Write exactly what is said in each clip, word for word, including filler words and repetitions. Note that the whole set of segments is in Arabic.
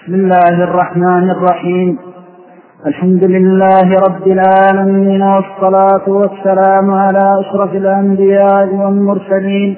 بسم الله الرحمن الرحيم. الحمد لله رب العالمين، والصلاة والسلام على أشرف الأنبياء والمرسلين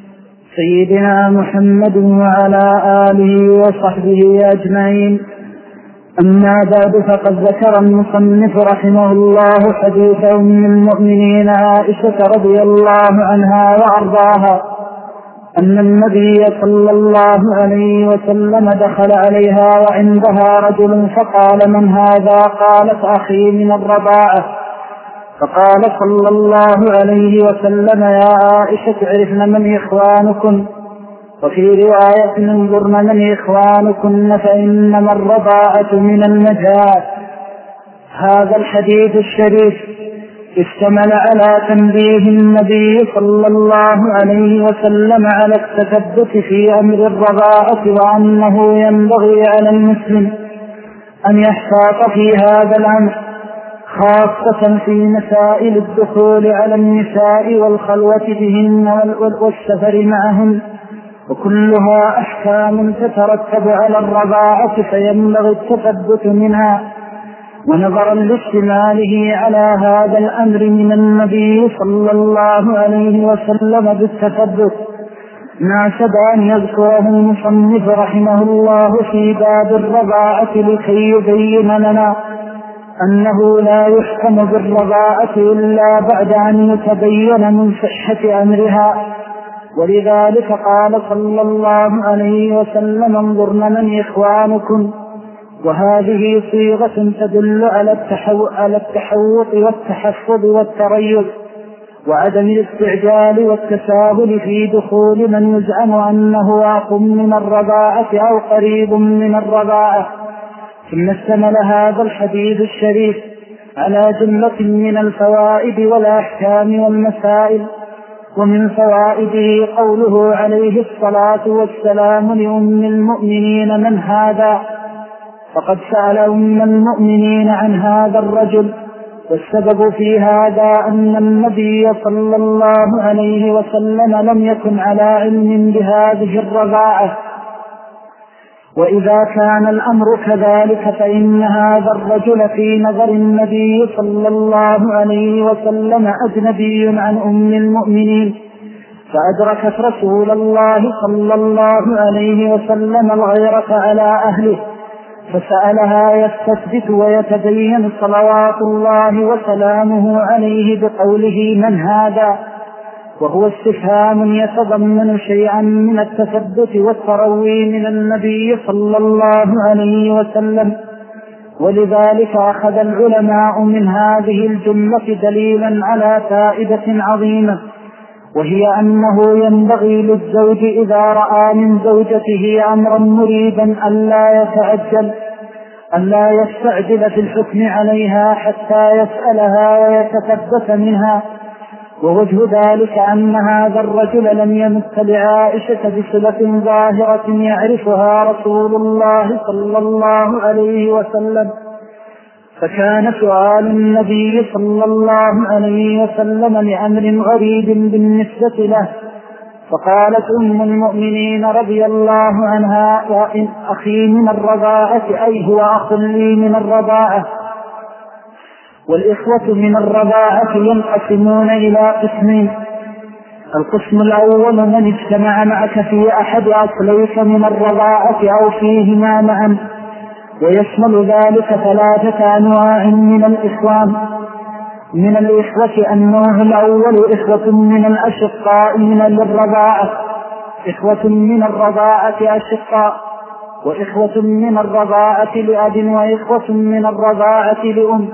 سيدنا محمد وعلى آله وصحبه أجمعين. أما بعد، فقد ذكر المصنف رحمه الله حديث أم المؤمنين عائشة رضي الله عنها وأرضاها أن النبي صلى الله عليه وسلم دخل عليها وعندها رجل فقال: من هذا؟ قالت: أخي من الرضاعة. فقال صلى الله عليه وسلم: يا عائشة، عرفن من إخوانكن، وفي رواية: انظرن من إخوانكن فإنما الرضاعة من النجاة. هذا الحديث الشريف اشتمل على تنبيه النبي صلى الله عليه وسلم على التثبت في أمر الرضاعة، وأنه ينبغي على المسلم أن يحتاط في هذا الأمر، خاصة في مسائل الدخول على النساء والخلوة بهن والسفر معهن، وكلها أحكام تترتب على الرضاعة، فينبغي التثبت منها. ونظرا لاشتماله على هذا الأمر من النبي صلى الله عليه وسلم بالتثبت، ناسب أن يذكره المصنف رحمه الله في باب الرضاعة لكي يبين لنا أنه لا يحكم بالرضاعة إلا بعد أن يتبين من صحة أمرها. ولذلك قال صلى الله عليه وسلم: انظرن من إخوانكم. وهذه صيغة تدل على التحوط والتحفظ والتريث، وعدم الاستعجال والتساهل في دخول من يزعم أنه أخ من الرضاعة أو قريب من الرضاعة. ثم اشتمل هذا الحديث الشريف على جملة من الفوائد والأحكام والمسائل. ومن فوائده قوله عليه الصلاة والسلام لأم المؤمنين: من هذا؟ فقد سأل أم المؤمنين عن هذا الرجل، والسبب في هذا أن النبي صلى الله عليه وسلم لم يكن على علم بهذه الرضاعة. وإذا كان الأمر كذلك فإن هذا الرجل في نظر النبي صلى الله عليه وسلم أجنبي عن أم المؤمنين، فأدركت رسول الله صلى الله عليه وسلم الغيرة على أهله، فسألها يستثبت ويتبين صلوات الله وسلامه عليه بقوله: من هذا؟ وهو استفهام يتضمن شيئا من التثبت والتروي من النبي صلى الله عليه وسلم. ولذلك أخذ العلماء من هذه الجملة دليلا على فائدة عظيمة، وهي أنه ينبغي للزوج إذا رأى من زوجته أمرا مريدا ألا يتعجل، ألا يستعجل في الحكم عليها حتى يسألها ويتثبت منها. ووجه ذلك أن هذا الرجل لم يمت لعائشة بصلة ظاهرة يعرفها رسول الله صلى الله عليه وسلم، فكان سؤال النبي صلى الله عليه وسلم لأمر غريب بالنسبة له. فقالت أم المؤمنين رضي الله عنها: وإن أخي من الرضاعة، أي هو أخ لي من الرضاعة. والإخوة من الرضاعة ينقسمون إلى قسمين: القسم الأول من اجتمع معك في أحد أصليك من الرضاعة أو فيهما معا، ويشمل ذلك ثلاثة أنواع من الإخوان. من الإخوة النوع الأول إخوة من الأشقاء من الرضاعة، إخوة من الرضاعة أشقاء، وإخوة من الرضاعة لأب، وإخوة من الرضاعة لأم.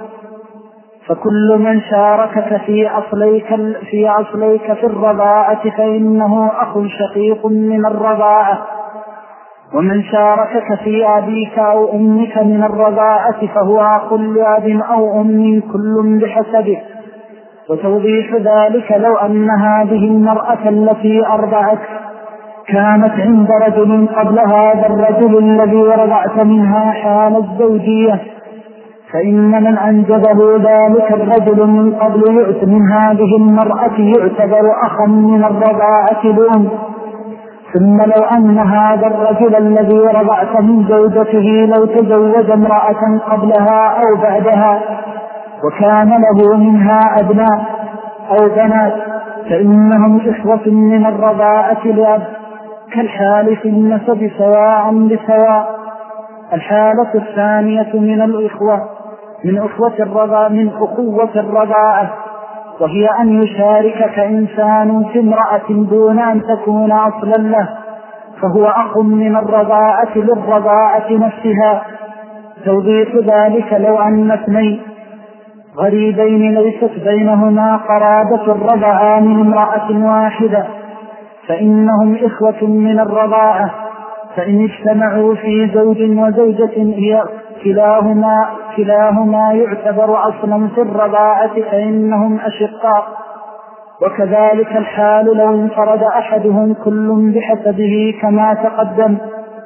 فكل من شاركك في أصليك في أصليك في الرضاعة فإنه أخ شقيق من الرضاعة. ومن شاركك في أبيك أو أمك من الرضاعة فهو أخ لأب أو أم، كل بحسبه. وتوضيح ذلك: لو أن هذه المرأة التي أرضعت كانت عند رجل قبل هذا الرجل الذي رضعت منها حال الزوجية، فإن من أنجبه ذلك الرجل من قبل يؤت من هذه المرأة يعتبر أخا من الرضاعة لأم، ثم لو أن هذا الرجل الذي رضعت من زوجته لو تزوج امرأة قبلها أو بعدها وكان له منها أبناء أو بنات فإنهم إخوة من الرضاعة لأب كالحال في النسب سواء بسواء. الحالة الثانية من الإخوة من أخوة الرضاعة من أخوة الرضاعة، وهي أن يشاركك إنسان في امرأة دون أن تكون أصلا له، فهو أخ من الرضاعة للرضاعة نفسها. توضيح ذلك لو أن اثنين غريبين ليست بينهما قرابة الرضاعة من امرأة واحدة فإنهم إخوة من الرضاعة، فإن اجتمعوا في زوج وزوجة هي كلاهما, كلاهما يعتبر أصلا في الرضاعة فإنهم أشقاء. وكذلك الحال لو انفرد أحدهم كل بحسبه كما تقدم.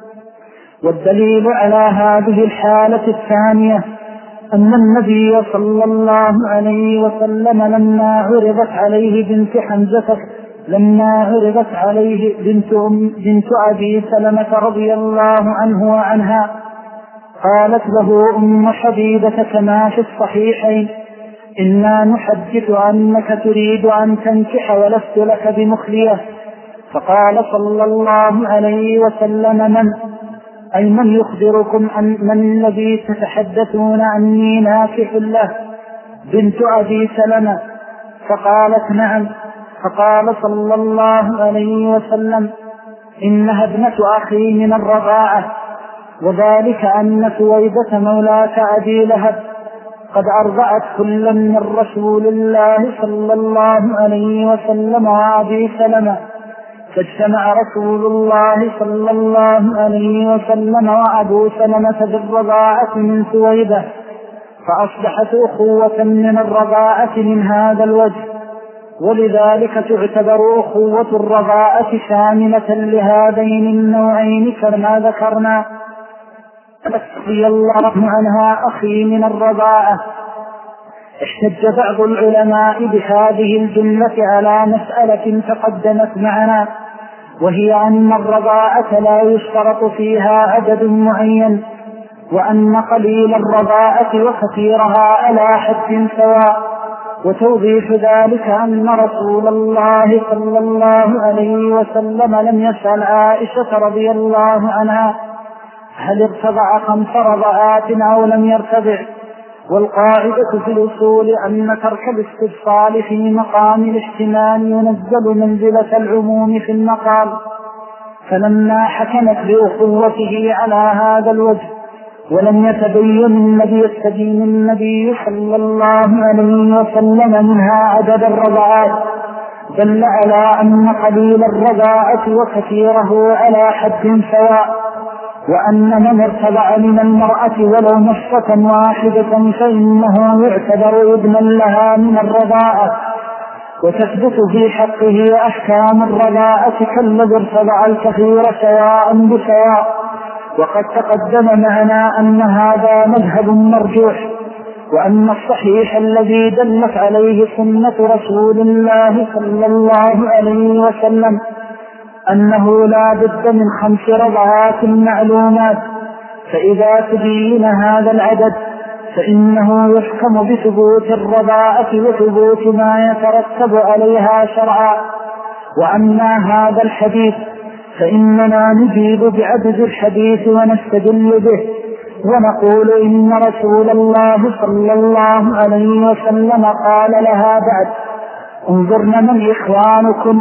والدليل على هذه الحالة الثانية أن النبي صلى الله عليه وسلم لما عرضت عليه بنت حمزة لما عرضت عليه بنت, بنت أبي سلمة رضي الله عنه وعنها قالت له أم حبيبة كما في الصحيحين: إنا نحدث أنك تريد أن تنكح ولست لك بمخلية. فقال صلى الله عليه وسلم: من أي من يخبركم أن من الذي تتحدثون أني ناكح له؟ بنت أبي سلمة. فقالت: نعم. فقال صلى الله عليه وسلم: إنها ابنة أخي من الرضاعة، وذلك أن سويبة مولاة أبي لهب قد أرضعت كلا من رسول الله صلى الله عليه وسلم وأبي سلمة، فاجتمع رسول الله صلى الله عليه وسلم وأبو سلمة بالرضاعة من سويبة، فأصبحت أخوة من الرضاعة من هذا الوجه. ولذلك تعتبر أخوة الرضاعة شاملة لهذين النوعين كما ذكرنا. رضي الله عنها أخي من الرضاعة. احتج بعض العلماء بهذه الجملة على مسألة تقدمت معنا، وهي أن الرضاعة لا يشترط فيها عدد معين، وأن قليل الرضاعة وكثيرها على حد سواء. وتوضيح ذلك أن رسول الله صلى الله عليه وسلم لم يسأل عائشة رضي الله عنها هل ارتضع خمس رضعات أو لم يرتضع. والقاعدة في الأصول أن ترك الاستفصال في مقام الاحتمال ينزل منزلة العموم في المقال. فلما حكمت بأخوته على هذا الوجه ولم يتبين النبي يستبين النبي صلى الله عليه وسلم منها عدد الرضعات، دل على أن قليل الرضاعة وكثيره على حد سواء، وأن من ارتضع من المرأة ولو نصفة واحدة فإنه يعتبر ابنا لها من الرضاعة، وتثبت في حقه أحكام الرضاعة كالذي ارتضع الكثير سواء بسواء. وقد تقدم معنا أن هذا مذهب مرجوح، وأن الصحيح الذي دلت عليه سنة رسول الله صلى الله عليه وسلم أنه لا بد من خمس رضعات معلومات، فإذا تبين هذا العدد فإنه يحكم بثبوت الرضاعة وثبوت ما يترتب عليها شرعا. وأما هذا الحديث فإننا نجيب بعدد الحديث ونستدل به ونقول إن رسول الله صلى الله عليه وسلم قال لها بعد: انظرن من إخوانكم.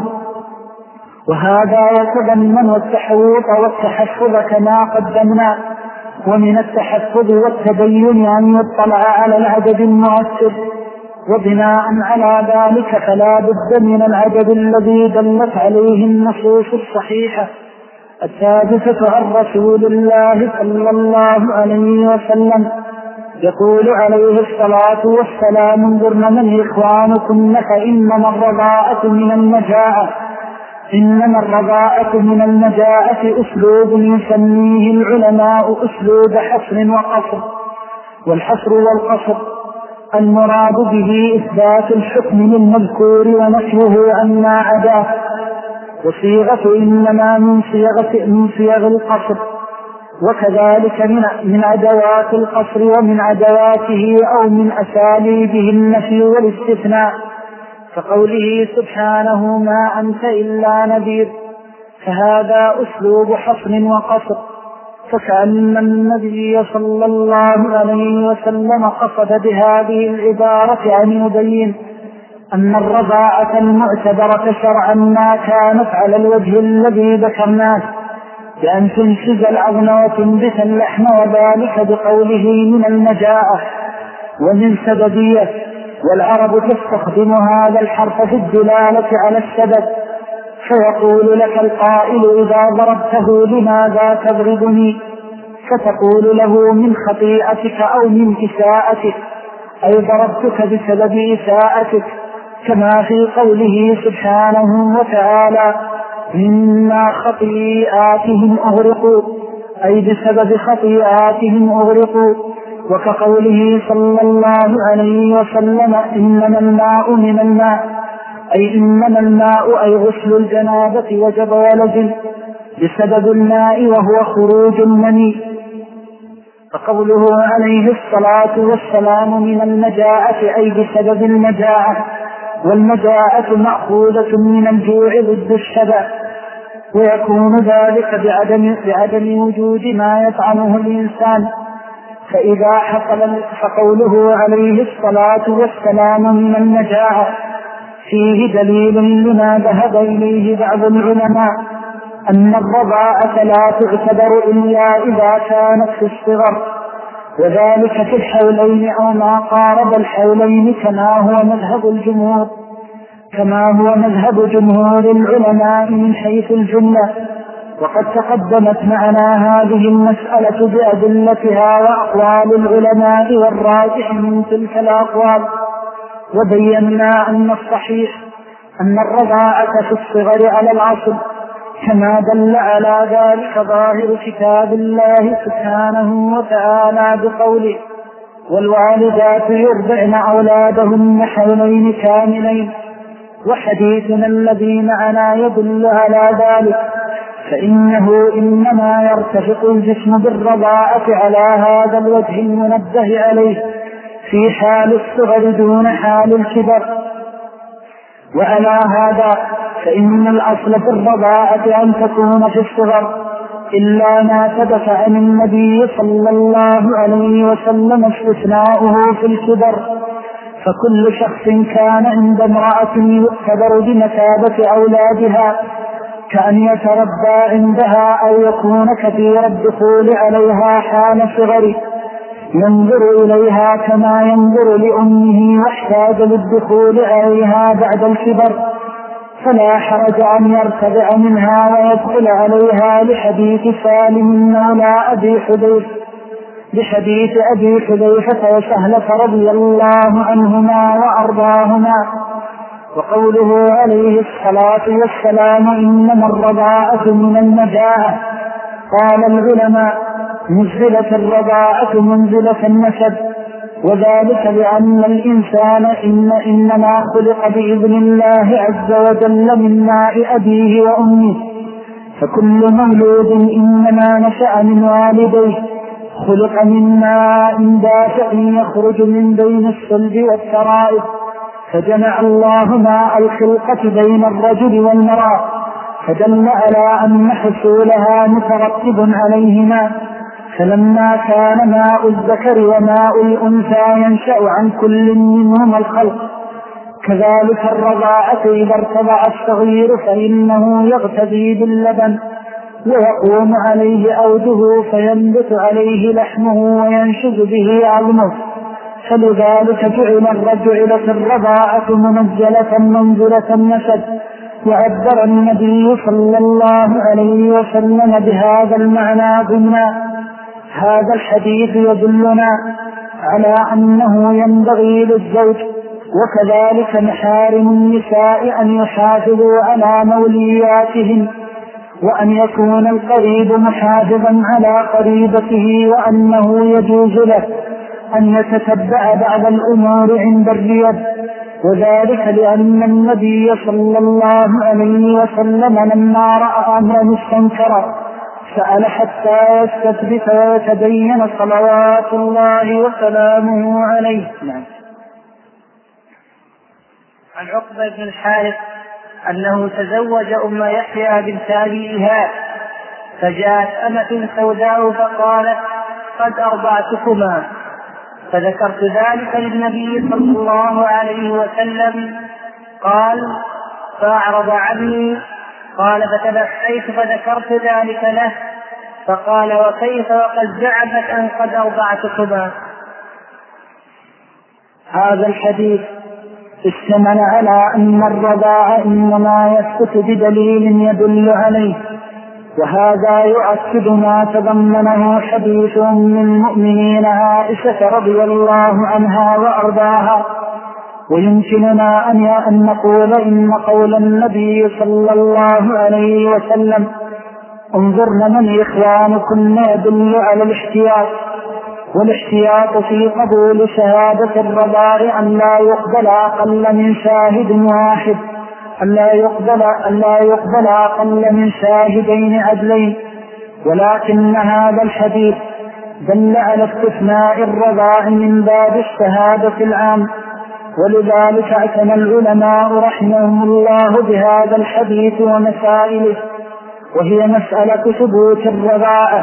وهذا يتضمن التحويط والتحفظ كما قدمنا. ومن التحفظ والتبين أن يطلع على العدد المؤثر، وبناء على ذلك فلا بد من العدد الذي دلت عليه النصوص الصحيحة الثابتة عن رسول الله صلى الله عليه وسلم. يقول عليه الصلاة والسلام: انظرن من إخوانكم فإنما الرضاعة من المجاعة إنما الرضاعة من المجاعة أسلوب يسميه العلماء أسلوب حصر وقصر. والحصر والقصر المراد به إثبات الحكم للمذكور ونفيه عما عداه. وصيغة إنما من صيغة من صيغ القصر، وكذلك من من أدوات القصر ومن أدواته أو من أساليبه النفي والاستثناء، كقوله سبحانه ما أنت إلا نذير، فهذا أسلوب حصر وقصر، فكأن النبي صلى الله عليه وسلم قصد بهذه العبارة أن يبين أن الرضاعة المعتبرة شرعا ما كانت على الوجه الذي ذكرناه، بأن تنشز العظم وتنبت اللحم، وذلك بقوله من المجاعة ومن سببية، والعرب تستخدم هذا الحرف في الدلالة على السبب، فيقول لك القائل إذا ضربته لماذا تضربني، فتقول له من خطيئتك أو من إساءتك، أي ضربتك بسبب إساءتك، كما في قوله سبحانه وتعالى مما خطيئاتهم أغرقوا، أي بسبب خطيئاتهم أغرقوا، وكقوله صلى الله عليه وسلم إنما الماء من الماء، أي إنما الماء أي غسل الجنابة وجب ولزم بسبب الماء وهو خروج المني. فقوله عليه الصلاة والسلام من المجاعة أي بسبب المجاعة، والمجاعة مأخوذة من الجوع ضد الشبع، ويكون ذلك بعدم, بعدم وجود ما يطعمه الإنسان. فإذا حصل فقوله عليه الصلاة والسلام من المجاعة فيه دليل لما ذهب إليه بعض العلماء أن الرضاعة لا تعتبر إلا إذا كانت في الصغر، وذلك في الحولين أو ما قارب الحولين، كما هو مذهب الجمهور كما هو مذهب جمهور العلماء من حيث الجملة. وقد تقدمت معنا هذه المسألة بأدلتها وأقوال العلماء والراجح من تلك الأقوال، وبينا أن الصحيح أن الرضاعة في الصغر على العصر، كما دل على ذلك ظاهر كتاب الله سبحانه وتعالى بقوله والوالدات يرضعن أولادهن حولين كاملين، وحديثنا الذي معنا يدل على ذلك، فإنه إنما يرتفق الجسم بالرضاعة على هذا الوجه المنبه عليه في حال الصغر دون حال الكبر. وعلى هذا فإن الأصل في الرضاعة أن تكون في الصغر، إلا ما ثبت عن النبي صلى الله عليه وسلم استثناؤه في الكبر، فكل شخص كان عند امرأة يعتبر بمثابة أولادها، كأن يتربى عندها أو يكون كثير الدخول عليها حال صغره، ينظر إليها كما ينظر لأمه، واحتاج للدخول عليها بعد الكبر، فلا حرج أن يرتدع منها ويدخل عليها، لحديث سالم مولى أبي حذيفة بحديث أبي حذيفة وسهلة رضي الله عنهما وأرضاهما. وقوله عليه الصلاة والسلام إنما الرضاعة من المجاعة، قال العلماء نزلت الرضاعة منزلة النسب، وذلك لأن الإنسان إن إنما خلق بإذن الله عز وجل من ماء أبيه وأمه، فكل مولود إنما نشأ من والديه خلق من ماء دافع يخرج من بين الصلب والترائب، فجمع الله ماء الخلقة بين الرجل والمرأة، فدل على أن حصولها مترتب عليهما، فلما كان ماء الذكر وماء الأنثى ينشأ عن كل منهما الخلق، كذلك الرضاعة إذا ارتضع الصغير فإنه يغتدي باللبن ويقوم عليه أوده فينبت عليه لحمه وينشز به عظمه، فلذلك جعل الرجل الرضاعة منزلة منزلة النسب. وعبر النبي صلى الله عليه وسلم بهذا المعنى ضمن هذا الحديث يدلنا على أنه ينبغي للزوج وكذلك محارم النساء أن يحافظوا على مولياتهم، وأن يكون القريب محافظا على قريبته، وأنه يجوز له أن يتتبع بعض الأمور عند الريب، وذلك لأن النبي صلى الله عليه وسلم لما رأى أمرا استنكر سأل حتى يستثبت ويتبين صلوات الله وسلامه عليه. نعم. عن عقبة بن الحارث أنه تزوج أم يحيى بنت أبي إيهاب، فجاءت أمة سوداء فقالت قد أرضعتكما، فذكرت ذلك للنبي صلى الله عليه وسلم، قال فأعرض عني، قال فتبحيت فذكرت ذلك له، فقال وكيف وقد زعمت أن قد أرضعتكما. هذا الحديث اشتمل على أن الرضاع إنما يثبت بدليل يدل عليه، وهذا يؤكد ما تضمنه حديث من المؤمنين عائشة رضي الله عنها وأرضاها. ويمكننا أن نقول إن قول النبي صلى الله عليه وسلم انظرن من إخوانكن يدل على الاحتياط، والاحتياط في قبول شهادة الرضاع أن لا يقبل أقل من شاهد واحد، أن لا يقبل, أن لا يقبل أقل من شاهدين عدلين. ولكن هذا الحديث دل على استثناء الرضاع من باب الشهادة العام، ولذلك اعتنى العلماء رحمهم الله بهذا الحديث ومسائله، وهي مسألة ثبوت الرضاعة.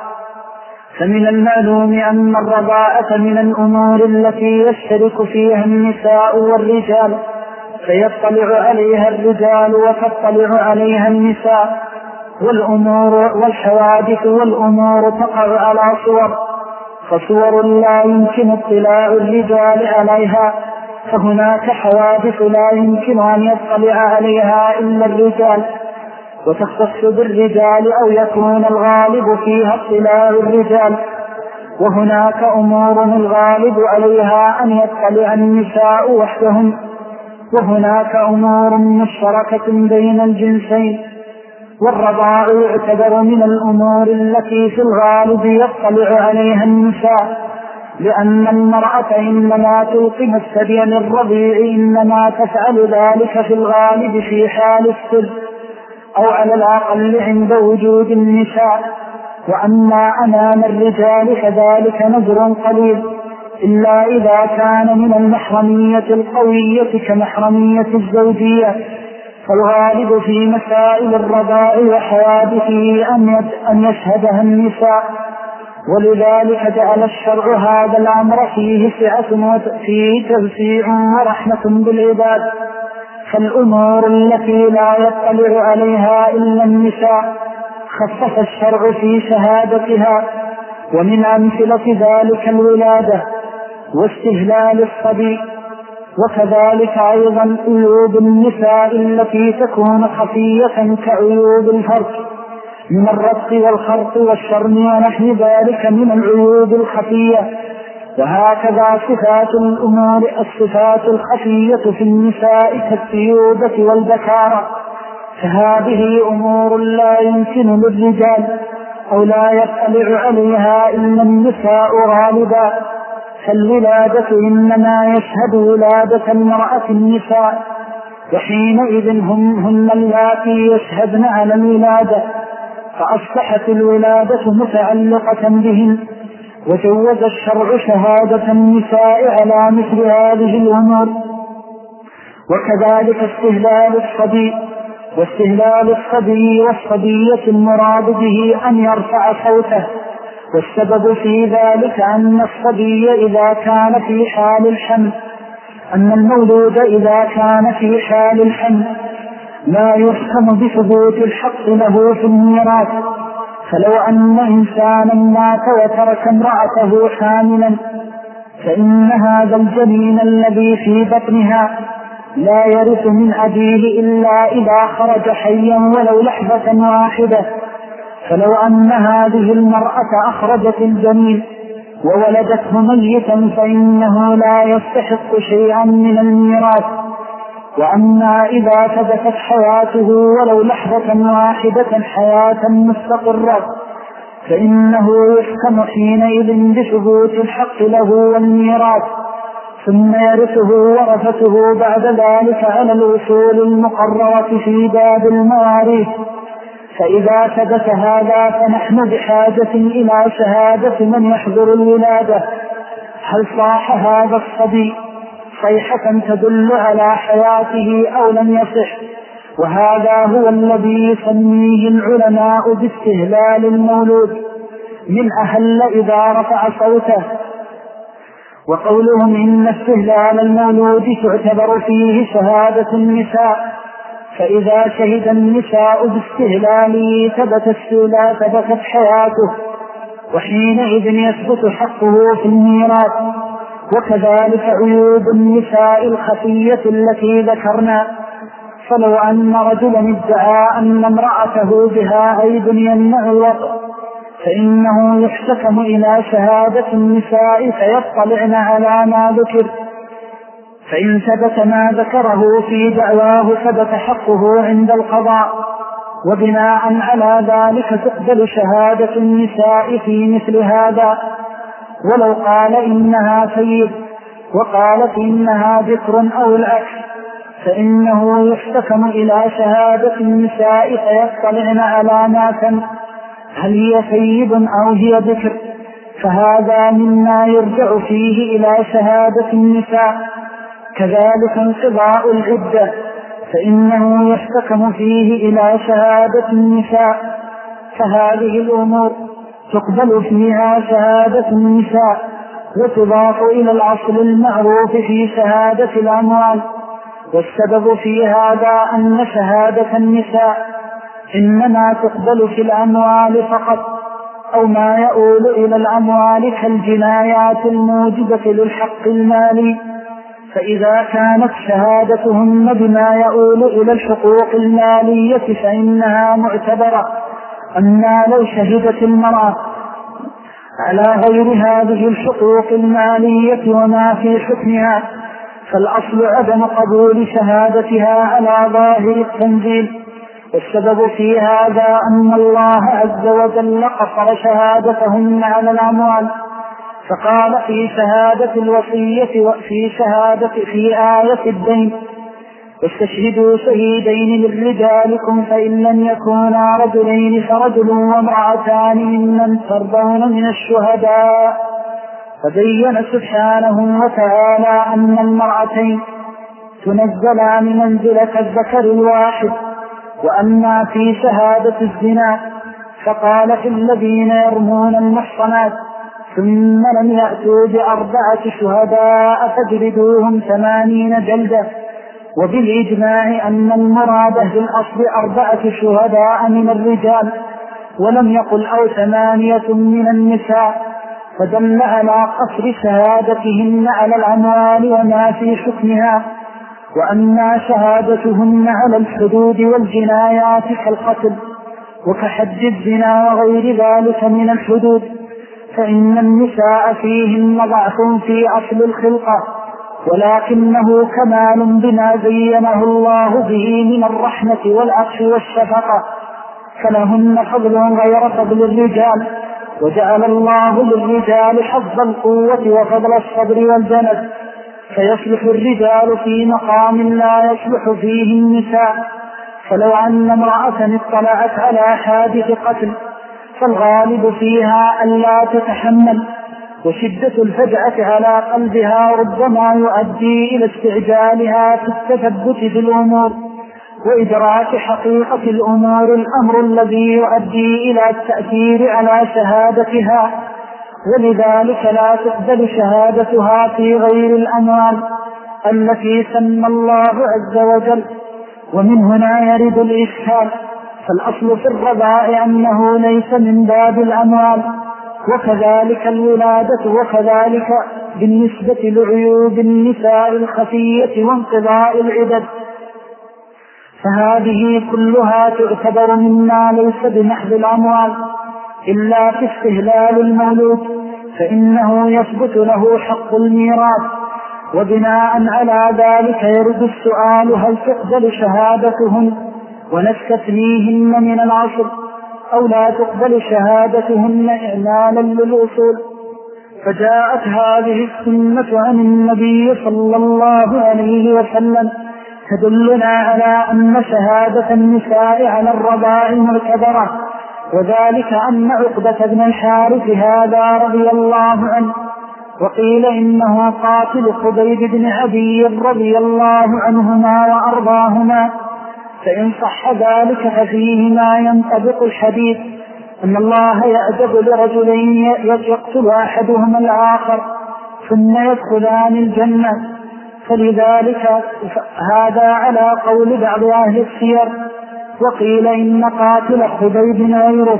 فمن المعلوم أن الرضاعة من الأمور التي يشترك فيها النساء والرجال، فيطلع عليها الرجال وتطلع عليها النساء، والأمور والحوادث والأمور تقع على صور، فصور لا يمكن اطلاع الرجال عليها، فهناك حوادث لا يمكن أن يطلع عليها إلا الرجال وتختص بالرجال أو يكون الغالب فيها اطلاع الرجال، وهناك أمور الغالب عليها أن يطلع النساء وحدهم، وهناك أمور مشتركة بين الجنسين. والرضاع يعتبر من الأمور التي في الغالب يطلع عليها النساء، لأن المرأة إنما تلقم الثدي للرضيع إنما تفعل ذلك في الغالب في حال السر أو على الأقل عند وجود النساء. وأما أمام الرجال فذلك نذر قليل، إلا إذا كان من المحرمية القوية كمحرمية الزوجية، فالغالب في مسائل الرضاع وحوادثه أن يشهدها النساء. ولذلك جعل الشرع هذا الأمر فيه سعة وفيه توسيع ورحمة بالعباد. فالأمور التي لا يطلع عليها إلا النساء خصص الشرع في شهادتها، ومن أمثلة ذلك الولادة واستهلال الصبي، وكذلك أيضا عيوب النساء التي تكون خفية كعيوب الفرج من الرتق والخرق والشرم ونحو ذلك من العيوب الخفية. وهكذا صفات الأمور الصفات الخفية في النساء كالثيوبة والبكارة، فهذه أمور لا يمكن للرجال أو لا يطلع عليها إلا النساء غالبا. فالولادة إنما يشهد ولادة المرأة النساء، وحينئذ هم هن اللاتي يشهدن على الولادة، فأصبحت الولادة متعلقة بهن. وجوز الشرع شهادة النساء على مثل هذه الأمور. وكذلك استهلال الصبي، واستهلال الصبي والصبية المراد به أن يرفع صوته، والسبب في ذلك أن الصبي إذا كان في حال الحمل أن المولود إذا كان في حال الحمل لا يفهم بثبوت الحق له في الميراث. فلو أن إنسانا مات وترك امرأته حاملا فإن هذا الجنين الذي في بطنها لا يرث من أبيه إلا إذا خرج حيا ولو لحظة واحدة. فلو أن هذه المرأة أخرجت الجنين وولدته ميتا فإنه لا يستحق شيئا من الميراث. وأما إذا ثبتت حياته ولو لحظة واحدة حياة مستقرة فإنه يحكم حينئذ بثبوت الحق له والميراث. ثم يرثه ورثته بعد ذلك على الأصول المقررة في باب المواريث. فإذا ثبت هذا فنحن بحاجة إلى شهادة من يحضر الولادة، هل صاح هذا الصبي صيحة تدل على حياته أو لم يصح؟ وهذا هو الذي يسميه العلماء باستهلال المولود من أهل إذا رفع صوته. وقولهم إن استهلال المولود تعتبر فيه شهادة النساء، فإذا شهد النساء باستهلاله ثبتت حياته، وحينئذ يثبت حقه في الميراث. وكذلك عيوب النساء الخفية التي ذكرنا، فلو أن رجلا ادعى أن امرأته بها عيب يمنع الوطء فإنه يحتكم إلى شهادة النساء فيطلعن على ما ذكر، فإن ثبت ما ذكره في دعواه ثبت حقه عند القضاء، وبناء على ذلك تقبل شهادة النساء في مثل هذا. ولو قال إنها سيد وقالت إنها ذكر أو العكس فإنه يحتكم إلى شهادة النساء فيطلعن على ما كان، هل هي سيد أو هي ذكر، فهذا مما يرجع فيه إلى شهادة النساء. كذلك انقضاء العدة فإنه يحتكم فيه إلى شهادة النساء، فهذه الأمور تقبل فيها شهادة النساء وتضاف إلى الأصل المعروف في شهادة الأموال. والسبب في هذا أن شهادة النساء إنما تقبل في الأموال فقط، أو ما يؤول إلى الأموال كالجنايات الموجبة للحق المالي. فإذا كانت شهادتهن بما يؤول إلى الحقوق المالية فإنها معتبرة. أما لو شهدت المرأة على غير هذه الحقوق المالية وما في حكمها فالأصل عدم قبول شهادتها على ظاهر التنزيل. والسبب في هذا أن الله عز وجل قصر شهادتهن على الأموال، فقال في شهادة الوصية وفي شهادة في آية الدين: واستشهدوا شهيدين من رجالكم فإن لم يكونا رجلين فرجل وامرأتان ممن ترضون من الشهداء. فبين سبحانه وتعالى أن المرأتين تنزلان منزلة الذكر الواحد. وأما في شهادة الزنا فقال: في الذين يرمون المحصنات ثم لم يأتوا بأربعة شهداء فاجلدوهم ثمانين جلدة. وبالإجماع أن المراد بالأصل أربعة شهداء من الرجال، ولم يقل أو ثمانية من النساء، فدل على قصر شهادتهن على الأموال وما في حكمها. وأما شهادتهن على الحدود والجنايات كالقتل وكحد الزنا وغير ذلك من الحدود فإن النساء فيهن ضعف في أصل الخلقة، ولكنه كمال بما زينه الله به من الرحمة والعطف والشفقة، فلهن فضل غير فضل الرجال. وجعل الله للرجال حظ القوة وفضل الصبر والجند، فيصلح الرجال في مقام لا يصلح فيه النساء. فلو أن امرأة اطلعت على حادث قتل فالغالب فيها أن لا تتحمل، وشدة الفجأة على قلبها ربما يؤدي إلى استعجالها في التثبت في الأمور وإدراك حقيقة الأمور، الأمر الذي يؤدي إلى التأثير على شهادتها، ولذلك لا تقبل شهادتها في غير الأموال التي سمى الله عز وجل. ومن هنا يرد الإشكال، فالأصل في الرضاع أنه ليس من باب الأموال، وكذلك الولادة، وكذلك بالنسبة لعيوب النساء الخفية وانقضاء العدد، فهذه كلها تعتبر مما ليس بمحض الأموال إلا في استهلال المولود، فإنه يثبت له حق الميراث. وبناء على ذلك يرد السؤال: هل تقبل شهادتهن ونستثنيهن من العصر، أو لا تقبل شهادتهن إعمالا للأصول؟ فجاءت هذه السنة عن النبي صلى الله عليه وسلم تدلنا على أن شهادة النساء على الرضاع معتبرة، وذلك أن عقبة بن الحارث هذا رضي الله عنه وقيل إنه قاتل خبيب بن عدي رضي الله عنهما وأرضاهما، فإن صح ذلك ففيهما ينطبق الحديث أن الله يعجب لرجلين يقتل أحدهما الآخر ثم يدخلان الجنة، فلذلك هذا على قول بعض أهل السير. وقيل إن قاتل خبيب غيره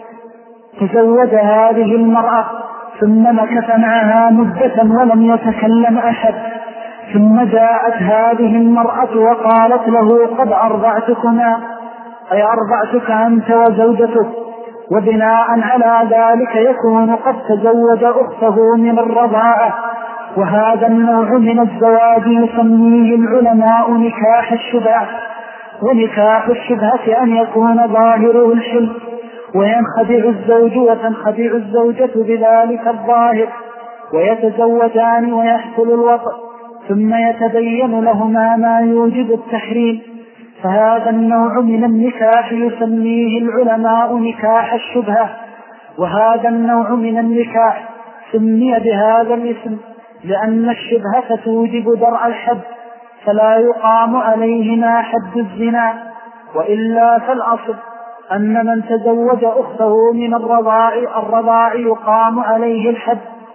تزوج هذه المرأة ثم مكث معها مدة ولم يتكلم أحد، ثم جاءت هذه المرأة وقالت له قد أرضعتكما، أي أرضعتك أنت وزوجتك، وبناء على ذلك يكون قد تزوج أخته من الرضاعة. وهذا النوع من الزواج يسميه العلماء نكاح الشبهة، ونكاح الشبهة أن يكون ظاهره الحلم وينخدع الزوج وتنخدع الزوجة بذلك الظاهر ويتزوجان ويحصل الوطء ثم يتبين لهما ما يوجب التحريم، فهذا النوع من النكاح يسميه العلماء نكاح الشبهة. وهذا النوع من النكاح سمي بهذا الاسم لأن الشبهة توجب درء الحد، فلا يقام عليهما حد الزنا، وإلا فالأصل أن من تزوج أخته من الرضاع الرضاع يقام عليه الحد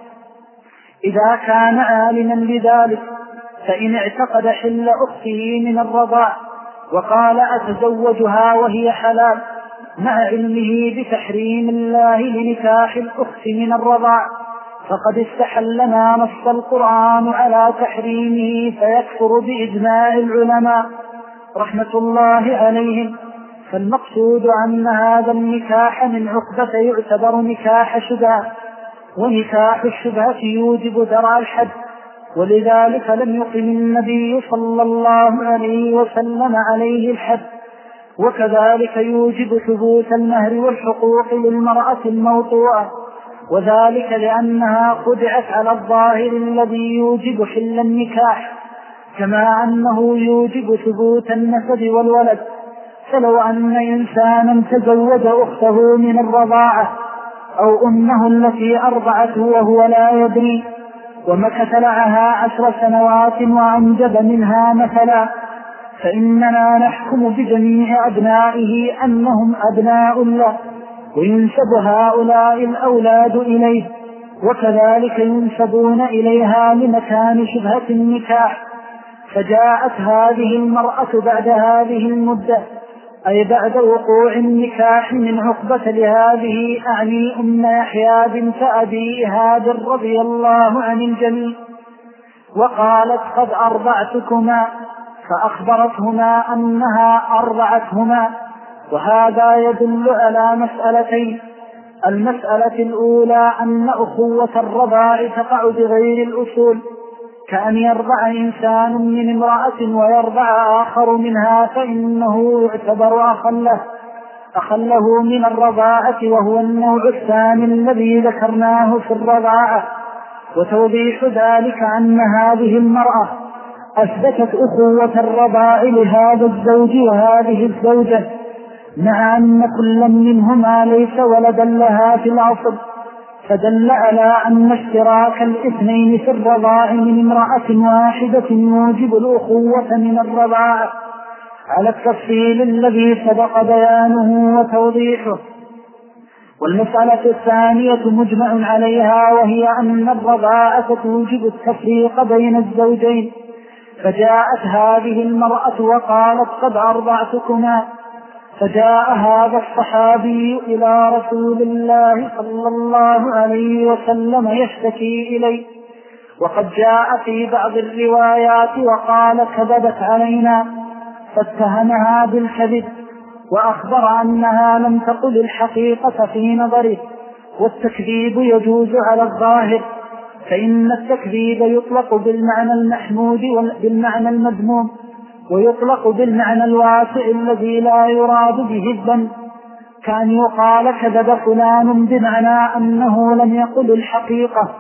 إذا كان عالما بذلك. فإن اعتقد حل أخته من الرضاع وقال أتزوجها وهي حلال مع علمه بتحريم الله لنكاح الأخت من الرضاع فقد استحل ما نص القرآن على تحريمه، فيكفر بإجماع العلماء رحمة الله عليهم. فالمقصود أن هذا النكاح من عقبة يعتبر نكاح شبهة، ونكاح الشبهة يوجب درء الحد، ولذلك لم يقم النبي صلى الله عليه وسلم عليه الحد. وكذلك يوجب ثبوت المهر والحقوق للمرأة الموطوءة، وذلك لأنها خدعت على الظاهر الذي يوجب حل النكاح، كما أنه يوجب ثبوت النسب والولد. فلو أن إنسانا تزوج أخته من الرضاعة أو أمه التي أرضعته وهو لا يدري ومكث معها عشر سنوات وأنجب منها مثلا، فإننا نحكم بجميع أبنائه أنهم أبناء له، وينسب هؤلاء الأولاد إليه، وكذلك ينسبون إليها لمكان شبهة النكاح. فجاءت هذه المرأة بعد هذه المدة، أي بعد وقوع النكاح من عقبة لهذه أعني أم يحيى بنت أبي إيهاب رضي الله عن الجميع، وقالت قد أرضعتكما، فأخبرتهما أنها أرضعتهما. وهذا يدل على مسألتين: المسألة الأولى أن أخوة الرضاع تقع بغير الأصول، كأن يرضع إنسان من امرأة ويرضع آخر منها، فإنه يعتبر أخا له أخا له من الرضاعة، وهو النوع الثاني الذي ذكرناه في الرضاعة. وتوضيح ذلك أن هذه المرأة أثبتت أخوة الرضاع لهذا الزوج وهذه الزوجة، مع أن كل منهما ليس ولدا لها في الأصل، فدل على أن اشتراك الاثنين في الرضاع من امرأة واحدة يوجب الأخوة من الرضاع على التفصيل الذي سبق بيانه وتوضيحه. والمسألة الثانية مجمع عليها، وهي أن الرضاعة توجب التفريق بين الزوجين، فجاءت هذه المرأة وقالت قد أرضعتكما، فجاء هذا الصحابي إلى رسول الله صلى الله عليه وسلم يشتكي إليه، وقد جاء في بعض الروايات وقال كذبت علينا، فاتهمها بالكذب وأخبر أنها لم تقل الحقيقة في نظره. والتكذيب يجوز على الظاهر، فإن التكذيب يطلق بالمعنى المحمود بالمعنى المذموم، ويطلق بالمعنى الواسع الذي لا يراد به الذم، كان يقال كذب فلان بمعنى أنه لم يقل الحقيقة،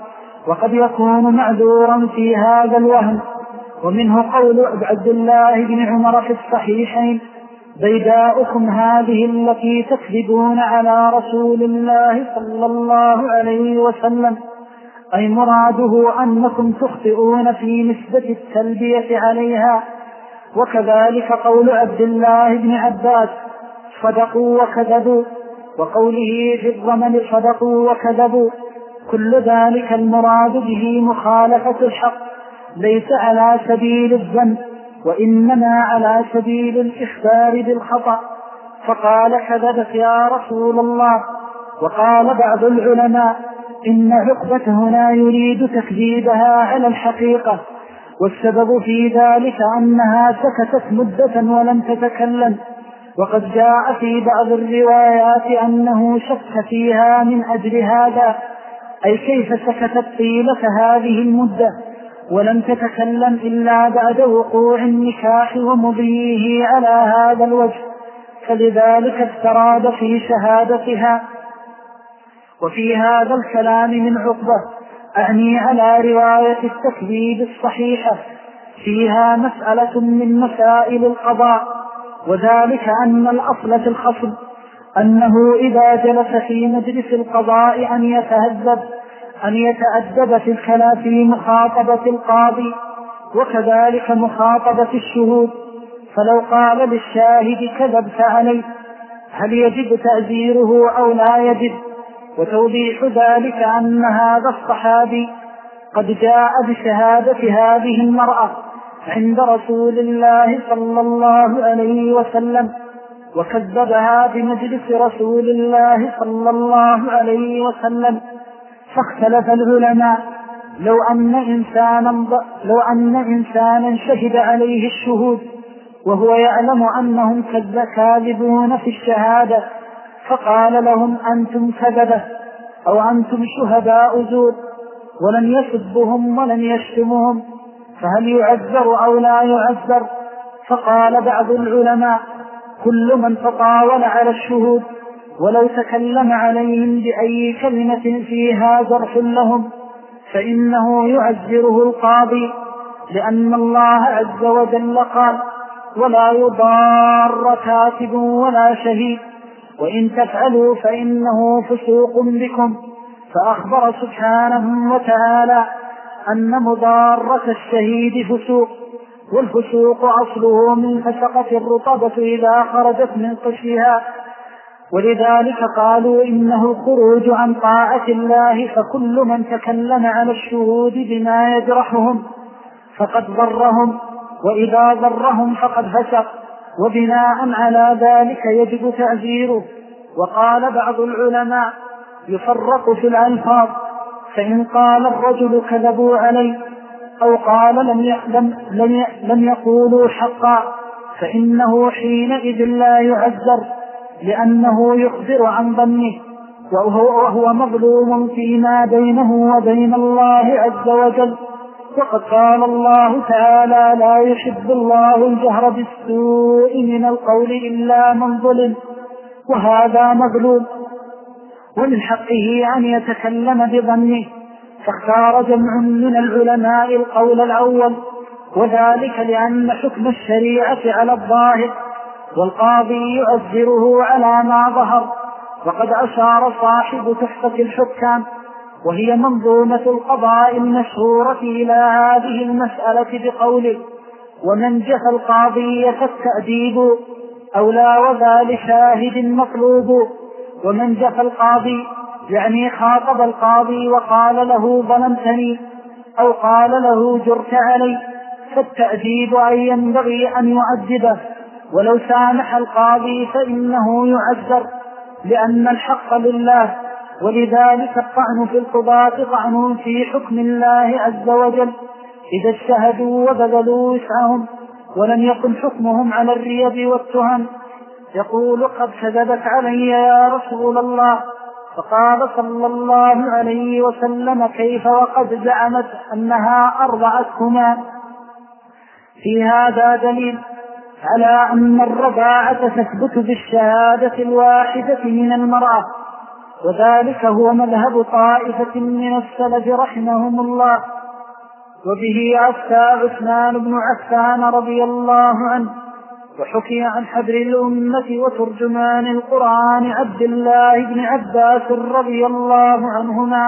وقد يكون معذورا في هذا الوهم. ومنه قول عبد الله بن عمر في الصحيحين: بيداؤكم هذه التي تكذبون على رسول الله صلى الله عليه وسلم، أي مراده أنكم تخطئون في نسبة التلبية عليها. وكذلك قول عبد الله بن عباس: صدقوا وكذبوا، وقوله في الضمن: صدقوا وكذبوا. كل ذلك المراد به مخالفة الحق، ليس على سبيل الذم، وإنما على سبيل الإخبار بالخطأ. فقال: كذبت يا رسول الله. وقال بعض العلماء: إن عقبة هنا يريد تكذيبها على الحقيقة، والسبب في ذلك أنها سكتت مدة ولم تتكلم. وقد جاء في بعض الروايات أنه شك فيها من أجل هذا، أي كيف سكتت طيلة هذه المدة ولم تتكلم إلا بعد وقوع النكاح ومضيه على هذا الوجه، فلذلك استراد في شهادتها. وفي هذا الكلام من عقبة أعني على رواية التكذيب الصحيحة فيها مسألة من مسائل القضاء، وذلك أن الأصل في الخصم أنه إذا جلس في مجلس القضاء أن يتهذب أن يتأدب في الكلام في مخاطبة القاضي، وكذلك مخاطبة الشهود. فلو قال للشاهد: كذبت علي، هل يجب تأزيره أو لا يجب؟ وتوضيح ذلك أن هذا الصحابي قد جاء بشهادة هذه المرأة عند رسول الله صلى الله عليه وسلم، وكذبها بمجلس رسول الله صلى الله عليه وسلم. فاختلف العلماء: لو أن إنسانا, لو أن إنسانا شهد عليه الشهود وهو يعلم أنهم كاذبون في الشهادة، فقال لهم: أنتم كذبة، أو أنتم شهداء زور، ولم يسبهم ولم يشتمهم، فهل يعذر أو لا يعذر؟ فقال بعض العلماء: كل من تطاول على الشهود ولو تكلم عليهم بأي كلمة فيها جرح لهم فإنه يعذره القاضي، لأن الله عز وجل قال: ولا يضار كاتب ولا شهيد، وإن تفعلوا فإنه فسوق بكم. فأخبر سبحانه وتعالى أن مضارة الشهيد فسوق، والفسوق أصله من فسقة الرطبة إذا خرجت من قشرها، ولذلك قالوا إنه خروج عن طاعة الله. فكل من تكلم على الشهود بما يجرحهم فقد ضرهم، وإذا ضرهم فقد فسق، وبناء على ذلك يجب تعزيره. وقال بعض العلماء: يفرق في الألفاظ، فإن قال الرجل: كذبوا علي، أو قال لم, لم, لم, لم يقولوا حقا، فإنه حينئذ لا يعذر، لأنه يخبر عن ظنه، وهو, وهو مظلوم فيما بينه وبين الله عز وجل. وقد قال الله تعالى: لا يحب الله الجهر بالسوء من القول إلا من ظلم، وهذا مظلوم، ومن حقه أن يتكلم بظنه. فاختار جمع من العلماء القول الأول، وذلك لأن حكم الشريعة على الظاهر، والقاضي يؤثره على ما ظهر. وقد أشار صاحب تحفة الحكام وهي منظومة القضاء المشهورة إلى هذه المسألة بقوله: ومن جفى القاضي فالتأديب أولى وذا لشاهد مطلوب. ومن جفى القاضي يعني خاطب القاضي وقال له: ظلمتني، أو قال له: جرت علي، فالتأديب أن ينبغي أن يؤدبه، ولو سامح القاضي فإنه يعذر، لأن الحق لله. ولذلك الطعن في القضاة طعن في حكم الله عز وجل إذا اجتهدوا وبذلوا وسعهم ولم يكن حكمهم على الريب والتهم. يقول: قد كذبت علي يا رسول الله، فقال صلى الله عليه وسلم: كيف وقد زعمت أنها أرضعتكما؟ في هذا دليل على أن الرضاعة تثبت بالشهادة الواحدة من المرأة، وذلك هو مذهب طائفة من السلف رحمهم الله. وبه أفتى عثمان بن عفان رضي الله عنه، وحكي عن حبر الأمة وترجمان القرآن عبد الله بن عباس رضي الله عنهما،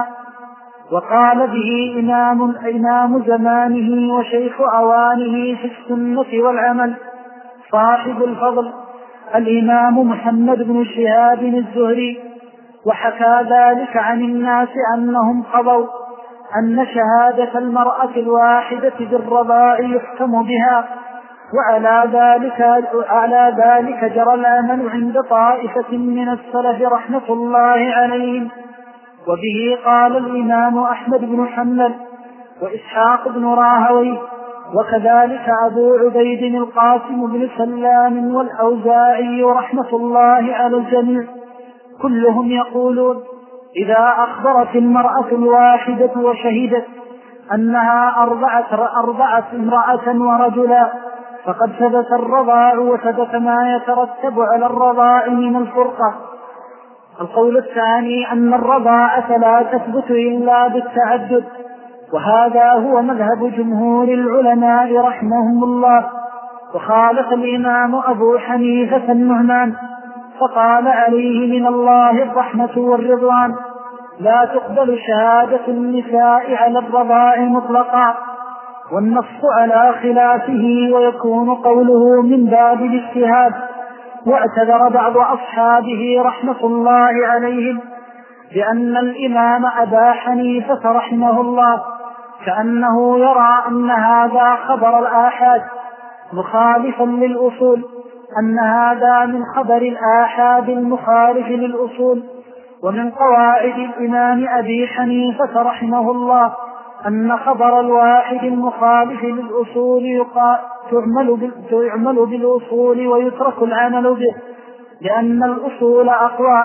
وقال به إمام, إمام زمانه وشيخ أوانه في السنة والعمل صاحب الفضل الإمام محمد بن شهاب الزهري. وحكى ذلك عن الناس أنهم قضوا أن شهادة المرأة الواحدة بالرضاع يحكم بها، وعلى ذلك, على ذلك جرى العمل عند طائفة من السلف رحمة الله عليهم. وبه قال الإمام أحمد بن حنبل وإسحاق بن راهوي، وكذلك أبو عبيد القاسم بن سلام والأوزاعي رحمة الله على الجميع، كلهم يقولون إذا أخبرت المرأة الواحدة وشهدت أنها أرضعت, أرضعت امرأة ورجلا فقد ثبت الرضاع وثبت ما يترتب على الرضاع من الفرقة. القول الثاني أن الرضاعة لا تثبت إلا بالتعدد، وهذا هو مذهب جمهور العلماء رحمهم الله. وخالف الإمام أبو حنيفة النعمان فقال عليه من الله الرحمة والرضوان لا تقبل شهادة النساء على الرضاع مطلقا، والنص على خلافه ويكون قوله من باب الاجتهاد. واعتذر بعض أصحابه رحمة الله عليهم بأن الإمام أبا حنيفة رحمه الله كأنه يرى أن هذا خبر الآحاد مخالفا للأصول، أن هذا من خبر الآحاد المخالف للأصول. ومن قواعد الإمام أبي حنيفة رحمه الله أن خبر الواحد المخالف للأصول تعمل بالأصول ويترك العمل به، لأن الأصول أقوى.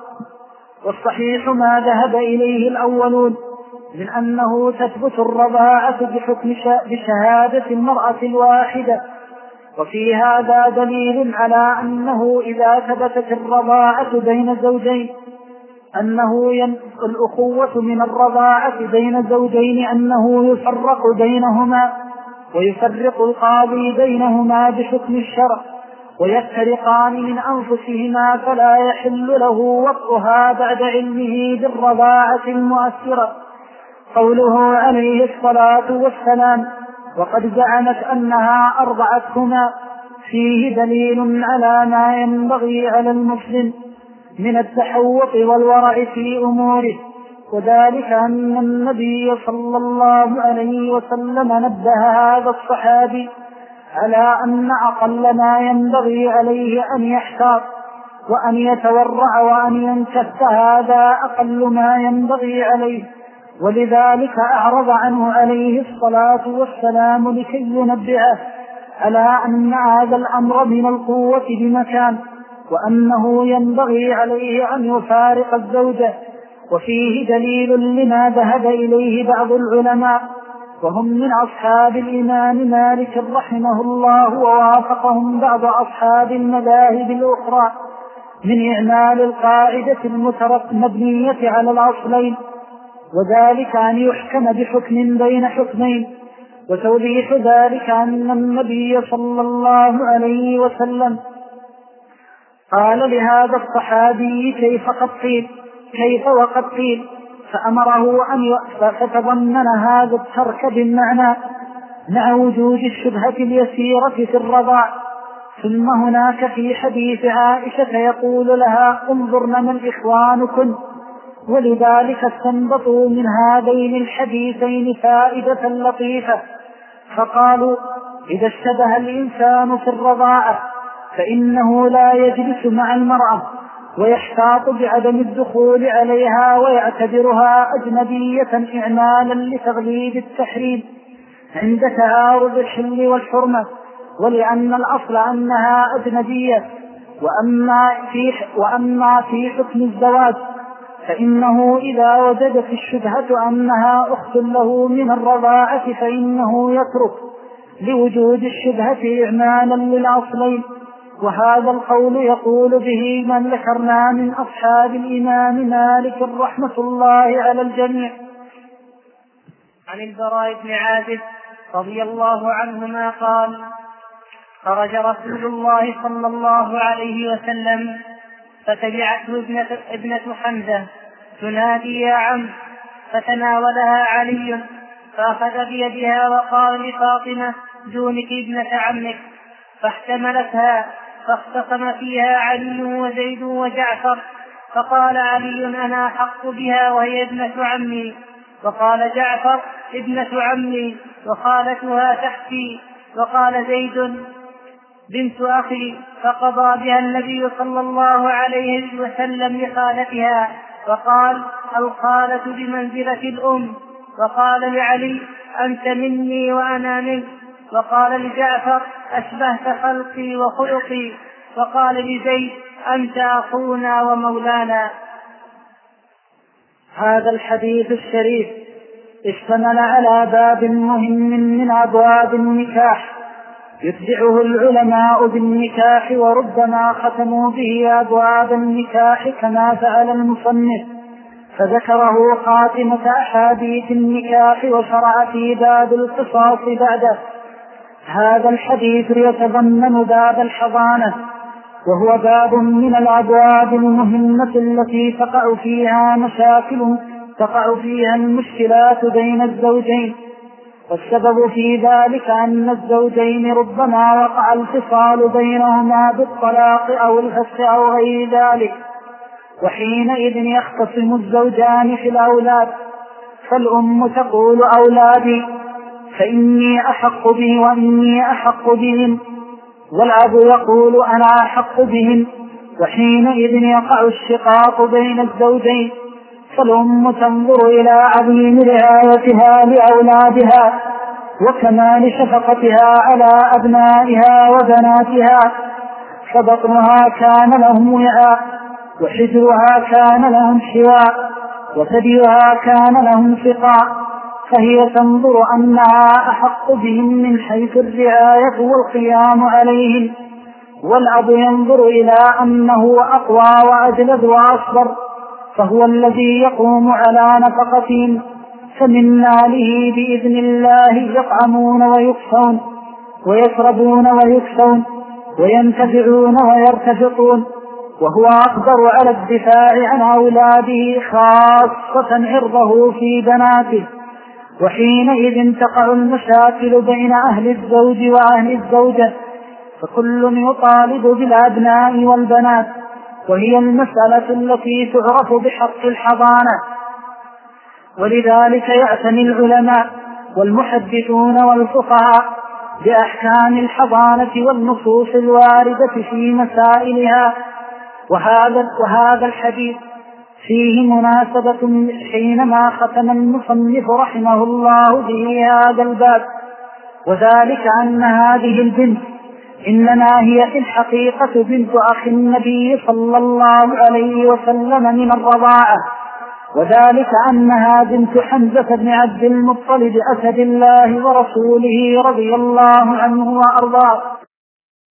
والصحيح ما ذهب إليه الأولون من أنه تثبت الرضاعة بحكم بشهادة المرأة الواحدة. وفي هذا دليل على أنه إذا ثبتت الرضاعة بين زوجين أنه الأخوة من الرضاعة بين زوجين أنه يفرق بينهما ويفرق القاضي بينهما بحكم الشرع ويفترقان من أنفسهما، فلا يحل له وطئها بعد علمه بالرضاعة المؤثرة. قوله عليه الصلاة والسلام وقد زعمت أنها أرضعتهما فيه دليل على ما ينبغي على المسلم من التحوط والورع في أموره، وذلك أن النبي صلى الله عليه وسلم نبه هذا الصحابي على أن أقل ما ينبغي عليه أن يحتاط وأن يتورع وأن ينكف، هذا أقل ما ينبغي عليه، ولذلك أعرض عنه عليه الصلاة والسلام لكي ينبهه على أن هذا الأمر من القوة بمكان، وأنه ينبغي عليه أن يفارق الزوجة. وفيه دليل لما ذهب إليه بعض العلماء وهم من أصحاب الإمام مالك رحمه الله ووافقهم بعض أصحاب المذاهب الأخرى من إعمال القاعدة المبنية على الأصلين، وذلك أن يحكم بحكم بين حكمين. وتوضيح ذلك أن النبي صلى الله عليه وسلم قال لهذا الصحابي كيف قد قيل كيف وقد قيل فأمره أن فتضمن هذا الترك بالمعنى مع وجود الشبهة اليسيرة في الرضاع. ثم هناك في حديث عائشة يقول لها انظرن من إخوانكن، ولذلك استنبطوا من هذين الحديثين فائدة لطيفة، فقالوا إذا اشتبه الإنسان في الرضاعة فإنه لا يجلس مع المرأة ويحتاط بعدم الدخول عليها ويعتبرها أجنبية إعمالا لتغليب التحريم عند تعارض الحل والحرمة، ولأن الأصل أنها أجنبية. وأما في, وأما في حكم الزواج فإنه إذا وجدت الشبهة أنها أخت له من الرضاعة فإنه يترك لوجود الشبهة إعمالا للأصلين. وهذا القول يقول به من ذكرنا من أصحاب الإمام مالك رحمة الله على الجميع. عن البراء بن عازب رضي الله عنهما قال: خرج رسول الله صلى الله عليه وسلم فتبعته ابنة, ابنة حمزة تنادي يا عم، فتناولها علي فأخذ بيدها وقال لفاطمة: دونك ابنة عمك، فاحتملتها فاختصم فيها علي وزيد وجعفر، فقال علي: أنا أحق بها وهي ابنة عمي، وقال جعفر: ابنة عمي وخالتها تحتي، وقال زيد: بنت أخي، فقضى بها النبي صلى الله عليه وسلم لخالتها، وقال: الخالة بمنزلة الأم، وقال لعلي: أنت مني وأنا منك، وقال لجعفر: أشبهت خلقي وخلقي، وقال لزيد: أنت أخونا ومولانا. هذا الحديث الشريف اشتمل على باب مهم من أبواب النكاح يتبعه العلماء بالنكاح، وربما ختموا به أبواب النكاح كما فعل المصنف، فذكره خاتمة أحاديث النكاح وشرع في باب القصاص بعده. هذا الحديث يتضمن باب الحضانة، وهو باب من الأبواب المهمة التي تقع فيها مشاكل تقع فيها المشكلات بين الزوجين، والسبب في ذلك أن الزوجين ربما وقع الفصال بينهما بالطلاق أو الفسخ أو غير ذلك، وحينئذ يختصم الزوجان في الأولاد، فالأم تقول: أولادي فإني أحق به وإني أحق بهم، والأب يقول: أنا أحق بهم، وحينئذ يقع الشقاق بين الزوجين، فالأم تنظر إلى عظيم رعايتها لأولادها وكمال شفقتها على أبنائها وبناتها، فبطنها كان لهم وعاء، وحجرها كان لهم حواء، وثديها كان لهم سقاء، فهي تنظر أنها أحق بهم من حيث الرعاية والقيام عليهم، والأب ينظر إلى أنه أقوى وأجلد وأصبر، فهو الذي يقوم على نفقتهم، فمن ماله بإذن الله يطعمون ويكسون ويشربون ويكسون وينتفعون ويرتفقون، وهو أقدر على الدفاع عن أولاده خاصة عرضه في بناته، وحينئذ تقع المشاكل بين أهل الزوج وأهل الزوجة، فكل يطالب بالأبناء والبنات، وهي المسألة التي تعرف بحق الحضانة. ولذلك يعتني العلماء والمحدثون والفقهاء بأحكام الحضانة والنصوص الواردة في مسائلها، وهذا, وهذا الحديث فيه مناسبة حينما ختم المصنف رحمه الله به هذا الباب، وذلك أن هذه البنت إنما هي في الحقيقة بنت أخ النبي صلى الله عليه وسلم من الرضاعة، وذلك أنها بنت حمزة بن عبد المطلب أسد الله ورسوله رضي الله عنه وأرضاه،